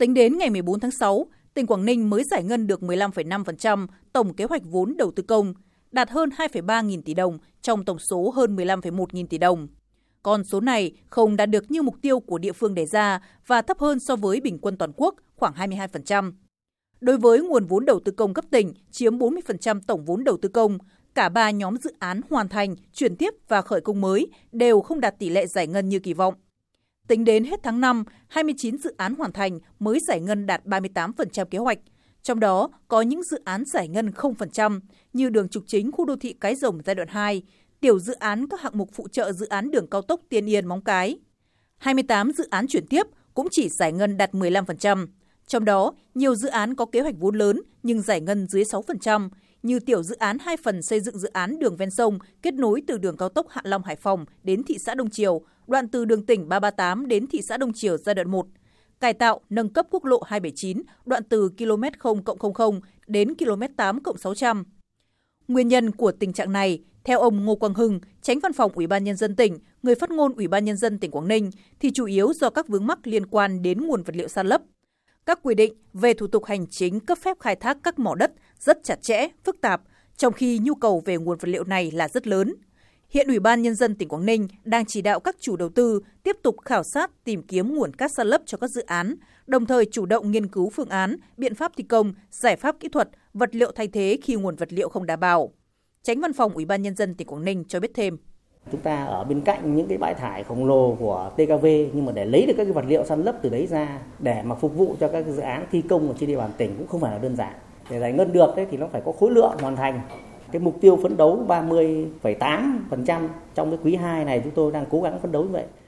Tính đến ngày 14 tháng 6, tỉnh Quảng Ninh mới giải ngân được 15,5% tổng kế hoạch vốn đầu tư công, đạt hơn 2,3 nghìn tỷ đồng trong tổng số hơn 15,1 nghìn tỷ đồng. Con số này không đạt được như mục tiêu của địa phương đề ra và thấp hơn so với bình quân toàn quốc khoảng 22%. Đối với nguồn vốn đầu tư công cấp tỉnh chiếm 40% tổng vốn đầu tư công, cả 3 nhóm dự án hoàn thành, chuyển tiếp và khởi công mới đều không đạt tỷ lệ giải ngân như kỳ vọng. Tính đến hết tháng 5, 29 dự án hoàn thành mới giải ngân đạt 38% kế hoạch. Trong đó có những dự án giải ngân 0% như đường trục chính khu đô thị Cái Rồng giai đoạn 2, tiểu dự án các hạng mục phụ trợ dự án đường cao tốc Tiên Yên Móng Cái. 28 dự án chuyển tiếp cũng chỉ giải ngân đạt 15%. Trong đó, nhiều dự án có kế hoạch vốn lớn nhưng giải ngân dưới 6%, như tiểu dự án 2 phần xây dựng dự án đường ven sông kết nối từ đường cao tốc Hạ Long - Hải Phòng đến thị xã Đông Triều, đoạn từ đường tỉnh 338 đến thị xã Đông Triều giai đoạn 1, cải tạo nâng cấp quốc lộ 279, đoạn từ km 0+00 đến km 8+600. Nguyên nhân của tình trạng này, theo ông Ngô Quang Hưng, Chánh Văn phòng Ủy ban Nhân dân tỉnh, người phát ngôn Ủy ban Nhân dân tỉnh Quảng Ninh, thì chủ yếu do các vướng mắc liên quan đến nguồn vật liệu san lấp. Các quy định về thủ tục hành chính cấp phép khai thác các mỏ đất rất chặt chẽ, phức tạp, trong khi nhu cầu về nguồn vật liệu này là rất lớn. Hiện Ủy ban Nhân dân tỉnh Quảng Ninh đang chỉ đạo các chủ đầu tư tiếp tục khảo sát tìm kiếm nguồn cát san lấp cho các dự án, đồng thời chủ động nghiên cứu phương án, biện pháp thi công, giải pháp kỹ thuật, vật liệu thay thế khi nguồn vật liệu không đảm bảo. Chánh Văn phòng Ủy ban Nhân dân tỉnh Quảng Ninh cho biết thêm. Chúng ta ở bên cạnh những cái bãi thải khổng lồ của TKV, nhưng mà để lấy được các cái vật liệu san lấp từ đấy ra để mà phục vụ cho các dự án thi công ở trên địa bàn tỉnh cũng không phải là đơn giản. Để giải ngân được thì nó phải có khối lượng hoàn thành. Cái mục tiêu phấn đấu 30,8% trong cái quý 2 này chúng tôi đang cố gắng phấn đấu như vậy.